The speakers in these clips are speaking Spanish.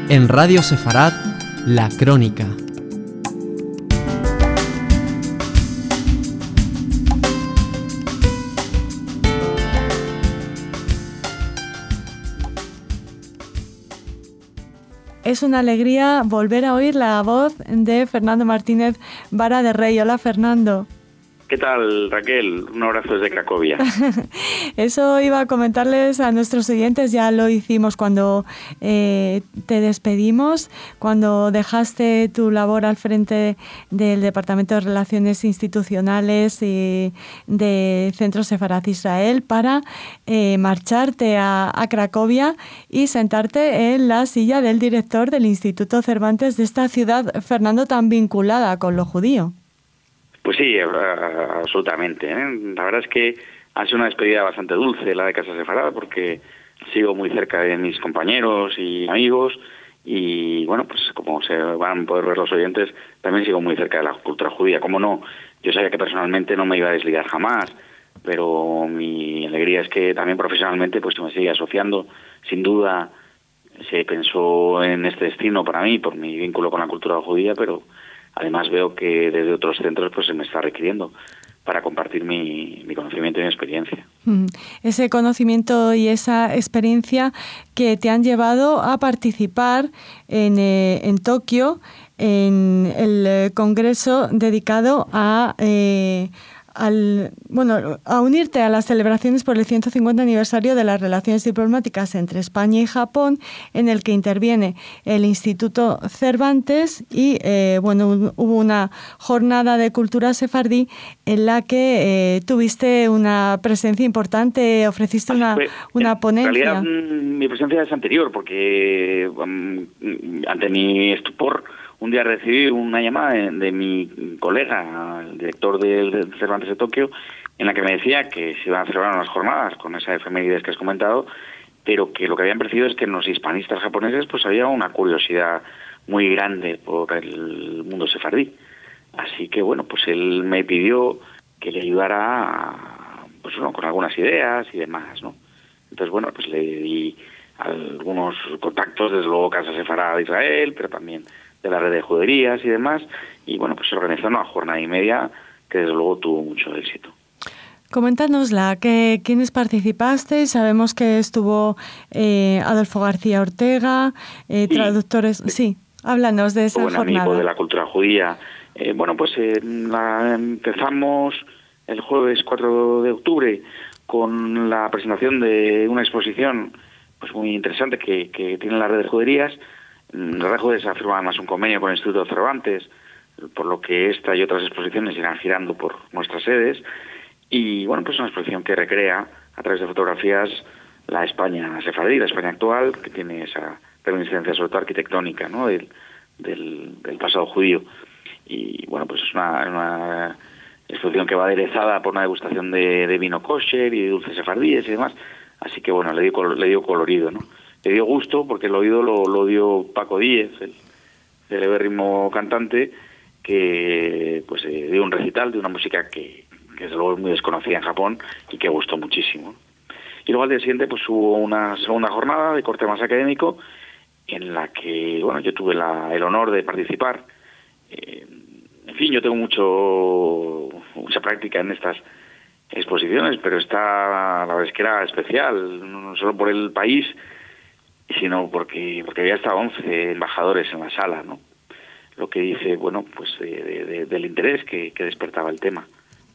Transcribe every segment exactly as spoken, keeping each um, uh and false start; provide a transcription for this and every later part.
En Radio Sefarad, La Crónica. Es una alegría volver a oír la voz de Fernando Martínez Vara de Rey. Hola, Fernando. ¿Qué tal, Raquel? Un abrazo desde Cracovia. Eso iba a comentarles a nuestros oyentes, ya lo hicimos cuando eh, te despedimos, cuando dejaste tu labor al frente del Departamento de Relaciones Institucionales y de Centro Sefarad Israel para eh, marcharte a, a Cracovia y sentarte en la silla del director del Instituto Cervantes de esta ciudad, Fernando, tan vinculada con lo judío. Pues sí, absolutamente, ¿eh? La verdad es que ha sido una despedida bastante dulce la de Casa Sefarad, porque sigo muy cerca de mis compañeros y amigos y, bueno, pues como se van a poder ver los oyentes, también sigo muy cerca de la cultura judía. Como no, yo sabía que personalmente no me iba a desligar jamás, pero mi alegría es que también profesionalmente pues me sigue asociando. Sin duda se pensó en este destino para mí por mi vínculo con la cultura judía, pero además veo que desde otros centros pues se me está requiriendo para compartir mi, mi conocimiento y mi experiencia. Ese conocimiento y esa experiencia que te han llevado a participar en, eh, en Tokio en el congreso dedicado a... Eh, Al, bueno, a unirte a las celebraciones por el ciento cincuenta aniversario de las relaciones diplomáticas entre España y Japón, en el que interviene el Instituto Cervantes y eh, bueno, hubo una jornada de cultura sefardí en la que eh, tuviste una presencia importante, ofreciste una, pues, una ponencia. En realidad, mi presencia es anterior, porque um, ante mi estupor, un día recibí una llamada de, de mi colega, el director del Cervantes de Tokio, en la que me decía que se iban a celebrar unas jornadas con esa efemérides que has comentado, pero que lo que habían percibido es que en los hispanistas japoneses pues había una curiosidad muy grande por el mundo sefardí. Así que, bueno, pues él me pidió que le ayudara pues, bueno, con algunas ideas y demás, ¿no? Entonces, bueno, pues le di algunos contactos, desde luego Casa Sefarad de Israel, pero también de la red de juderías y demás, y bueno, pues se organizó una jornada y media que desde luego tuvo mucho éxito. Coméntanosla, que ¿quiénes participasteis? Sabemos que estuvo eh, Adolfo García Ortega, eh, sí. traductores... Sí, háblanos de esa buen jornada. Amigo de la cultura judía. Eh, bueno, pues eh, la, empezamos el jueves cuatro de octubre con la presentación de una exposición pues muy interesante que, que tiene la red de juderías. La red de juderías ha firmado además un convenio con el Instituto Cervantes, por lo que esta y otras exposiciones irán girando por nuestras sedes. Y bueno, pues es una exposición que recrea a través de fotografías la España sefardí, la España actual, que tiene esa reminiscencia sobre todo arquitectónica, ¿no? del, del, del pasado judío. Y bueno, pues es una, una exposición que va aderezada por una degustación de, de vino kosher y de dulces sefardíes y demás. Así que bueno, le dio, le dio colorido, ¿no? Le dio gusto porque el oído lo, lo dio Paco Díez, el celebérrimo cantante, que pues eh, dio un recital de una música que, que desde luego es muy desconocida en Japón y que gustó muchísimo. Y luego al día siguiente pues hubo una segunda jornada de corte más académico en la que bueno yo tuve la, el honor de participar. Eh, en fin, yo tengo mucho mucha práctica en estas exposiciones, pero esta la verdad es que era especial, no solo por el país, sino porque porque había hasta once embajadores en la sala, ¿no? Lo que dice, bueno, pues de, de, del interés que, que despertaba el tema.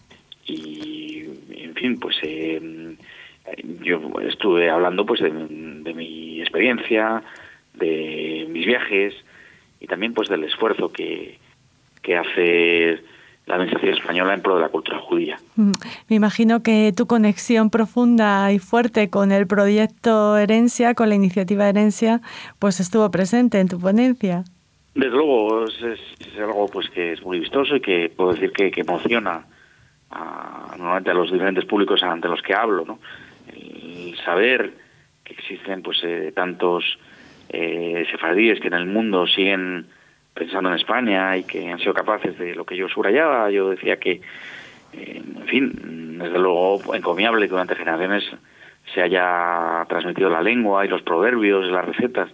Y, en fin, pues eh, yo estuve hablando pues de, de mi experiencia, de mis viajes y también pues del esfuerzo que, que hace la administración española en pro de la cultura judía. Me imagino que tu conexión profunda y fuerte con el proyecto Herencia, con la iniciativa Herencia, pues estuvo presente en tu ponencia. Desde luego, es, es, es algo pues que es muy vistoso y que puedo decir que, que emociona a, normalmente a los diferentes públicos ante los que hablo, ¿no? El saber que existen pues eh, tantos eh, sefardíes que en el mundo siguen pensando en España y que han sido capaces de lo que yo subrayaba. Yo decía que, eh, en fin, desde luego encomiable que durante generaciones se haya transmitido la lengua y los proverbios, las recetas,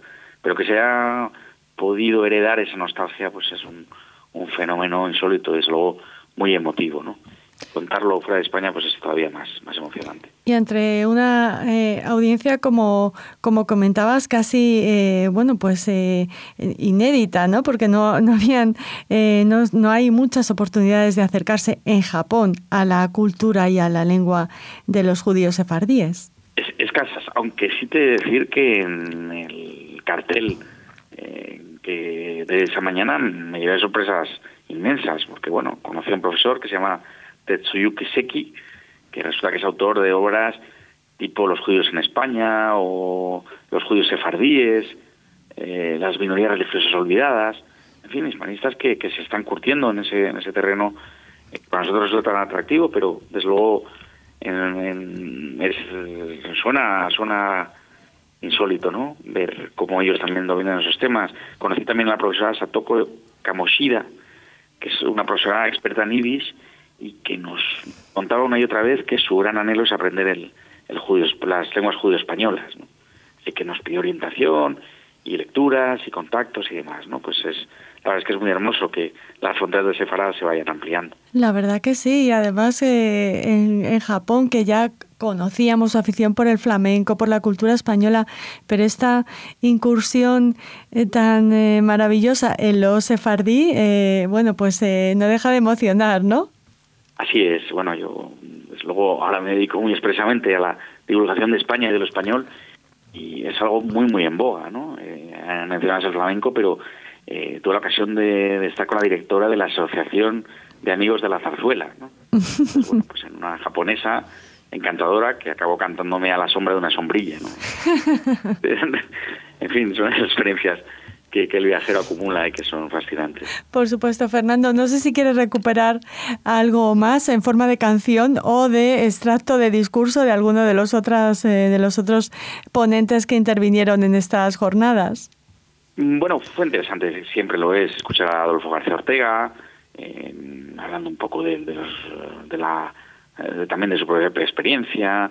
pero que se haya podido heredar esa nostalgia, pues es un, un fenómeno insólito, desde luego muy emotivo, ¿no? Contarlo fuera de España pues es todavía más, más emocionante. Y entre una eh, audiencia, como, como comentabas, casi eh, bueno pues eh, inédita, ¿no? Porque no, no habían eh, no, no hay muchas oportunidades de acercarse en Japón a la cultura y a la lengua de los judíos sefardíes. Es, escasas, aunque sí te he de decir que en el cartel eh, que de esa mañana me llevé sorpresas inmensas, porque bueno, conocí a un profesor que se llama Tetsuyuki Seki, que resulta que es autor de obras tipo Los judíos en España o Los judíos sefardíes, eh, Las minorías religiosas olvidadas, en fin, hispanistas que, que se están curtiendo en ese en ese terreno, eh, para nosotros es tan atractivo, pero desde luego en, en, es, suena suena insólito, ¿no? Ver cómo ellos también dominan esos temas. Conocí también a la profesora Satoko Kamoshida, que es una profesora experta en yiddish, y que nos contaba una y otra vez que su gran anhelo es aprender el, el judío, las lenguas judío-españolas, ¿no? Así que nos pidió orientación y lecturas y contactos y demás, ¿no? Pues es, la verdad es que es muy hermoso que las fronteras de Sefarad se vayan ampliando. La verdad que sí, y además eh, en, en Japón, que ya conocíamos su afición por el flamenco, por la cultura española, pero esta incursión eh, tan eh, maravillosa en lo sefardí, eh, bueno, pues eh, no deja de emocionar, ¿no? Así es, bueno, yo desde luego ahora me dedico muy expresamente a la divulgación de España y de lo español, y es algo muy, muy en boga, ¿no? Eh, mencionabas el flamenco, pero eh, tuve la ocasión de, de estar con la directora de la Asociación de Amigos de la Zarzuela, ¿no? Pues, bueno, pues en una japonesa encantadora que acabó cantándome A la sombra de una sombrilla, ¿no? En fin, son experiencias que, que el viajero acumula y que son fascinantes. Por supuesto, Fernando. No sé si quieres recuperar algo más en forma de canción o de extracto de discurso de alguno de los otros, eh, de los otros ponentes que intervinieron en estas jornadas. Bueno, fue interesante, siempre lo es, escuchar a Adolfo García Ortega, eh, hablando un poco de, de, los, de la eh, también de su propia experiencia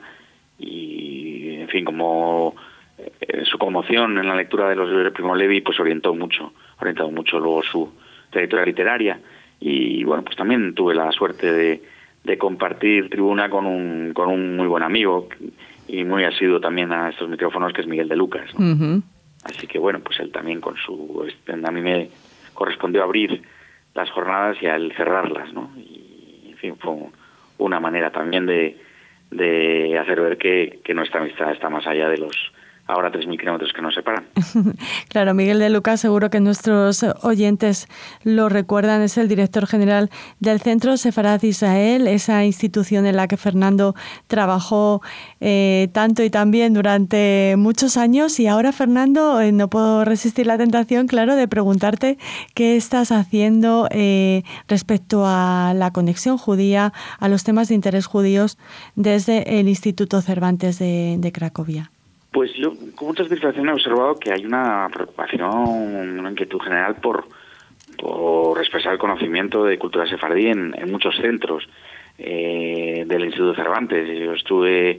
y, en fin, como eh, su conmoción en la lectura de los libros de Primo Levi, pues orientó mucho, orientado mucho luego su trayectoria literaria. Y bueno, pues también tuve la suerte de, de compartir tribuna con un con un muy buen amigo y muy asiduo también a estos micrófonos, que es Miguel de Lucas, ¿no? Uh-huh. Así que bueno, pues él también con su... A mí me correspondió abrir las jornadas y a él cerrarlas, ¿no? Y, en fin, fue una manera también de, de hacer ver que, que nuestra amistad está más allá de los ahora tres mil kilómetros que nos separan. Claro, Miguel de Lucas, seguro que nuestros oyentes lo recuerdan, es el director general del Centro Sefarad Israel, esa institución en la que Fernando trabajó eh, tanto y tan bien durante muchos años. Y ahora, Fernando, eh, no puedo resistir la tentación, claro, de preguntarte qué estás haciendo eh, respecto a la conexión judía, a los temas de interés judíos desde el Instituto Cervantes de, de Cracovia. Pues yo con mucha satisfacción he observado que hay una preocupación, una inquietud general por, por expresar el conocimiento de cultura sefardí en, en muchos centros eh, del Instituto Cervantes. Yo estuve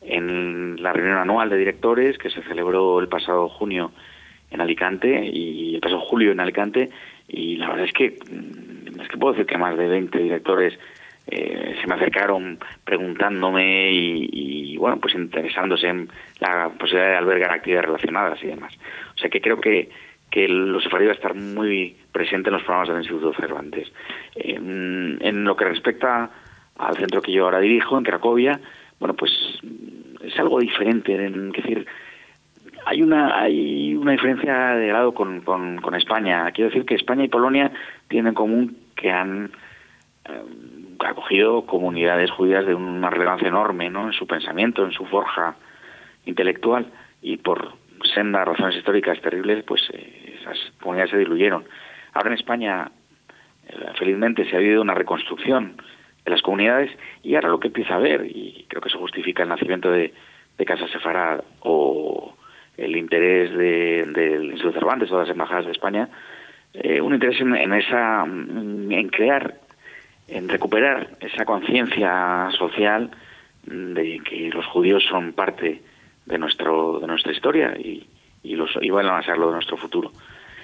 en la reunión anual de directores que se celebró el pasado junio en Alicante y el pasado julio en Alicante, y la verdad es que es que puedo decir que más de veinte directores Eh, se me acercaron preguntándome y, y, bueno, pues interesándose en la posibilidad de albergar actividades relacionadas y demás. O sea que creo que, que los sefardí va a estar muy presente en los programas del Instituto Cervantes. Eh, en lo que respecta al centro que yo ahora dirijo, en Cracovia, bueno, pues es algo diferente. Es decir, hay una hay una diferencia de grado con, con, con España. Quiero decir que España y Polonia tienen en común que han eh, acogido comunidades judías de una relevancia enorme, ¿no?, en su pensamiento, en su forja intelectual, y por sendas razones históricas terribles, pues eh, esas comunidades se diluyeron. Ahora en España, eh, felizmente, se ha habido una reconstrucción de las comunidades, y ahora lo que empieza a haber, y creo que eso justifica el nacimiento de, de Casa Sefarad o el interés del de, de Instituto Cervantes o de las embajadas de España, eh, un interés en, en esa en crear en recuperar esa conciencia social de que los judíos son parte de nuestro de nuestra historia y, y, los, y van a ser lo de nuestro futuro.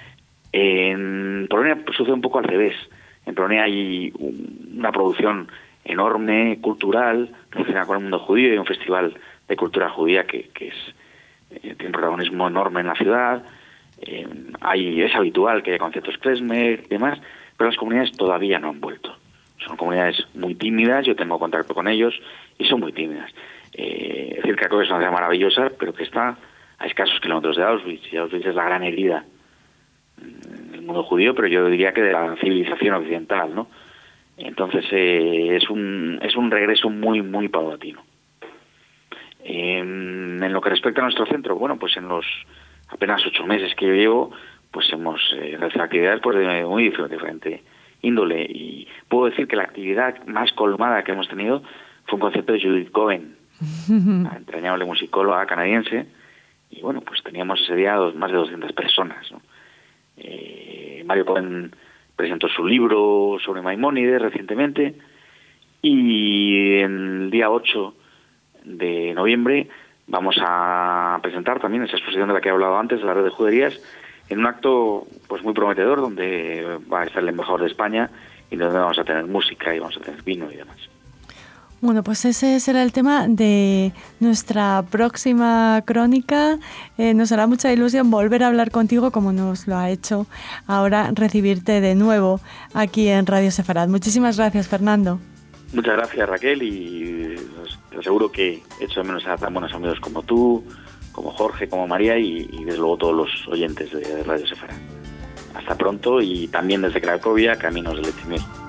En Polonia pues, sucede un poco al revés. En Polonia hay un, una producción enorme, cultural, relacionada con el mundo judío, y un festival de cultura judía que, que es, eh, tiene un protagonismo enorme en la ciudad. Eh, hay, es habitual que haya conciertos klezmer y demás, pero las comunidades todavía no han vuelto. Son comunidades muy tímidas, yo tengo contacto con ellos y son muy tímidas. Eh, es decir, Cracovia es una ciudad maravillosa, pero que está a escasos kilómetros de Auschwitz, y Auschwitz es la gran herida del mundo judío, pero yo diría que de la civilización occidental, ¿no? Entonces eh, es un es un regreso muy, muy paulatino. En, en lo que respecta a nuestro centro, bueno, pues en los apenas ocho meses que yo llevo, pues hemos eh, realizado actividades pues, de muy diferente índole, y puedo decir que la actividad más colmada que hemos tenido fue un concierto de Judith Cohen, la entrañable musicóloga canadiense, y bueno, pues teníamos ese día dos, más de doscientas personas, ¿no? Eh, Mario Cohen presentó su libro sobre Maimónides recientemente, y el día ocho de noviembre vamos a presentar también esa exposición de la que he hablado antes, de la Red de Juderías, en un acto pues muy prometedor, donde va a estar el embajador de España y donde vamos a tener música y vamos a tener vino y demás. Bueno, pues ese será el tema de nuestra próxima crónica. Eh, nos hará mucha ilusión volver a hablar contigo, como nos lo ha hecho ahora recibirte de nuevo aquí en Radio Sefarad. Muchísimas gracias, Fernando. Muchas gracias, Raquel, y te aseguro que echo de menos a tan buenos amigos como tú, como Jorge, como María, y, y desde luego todos los oyentes de Radio Sefarad. Hasta pronto, y también desde Cracovia, caminos del Etimir.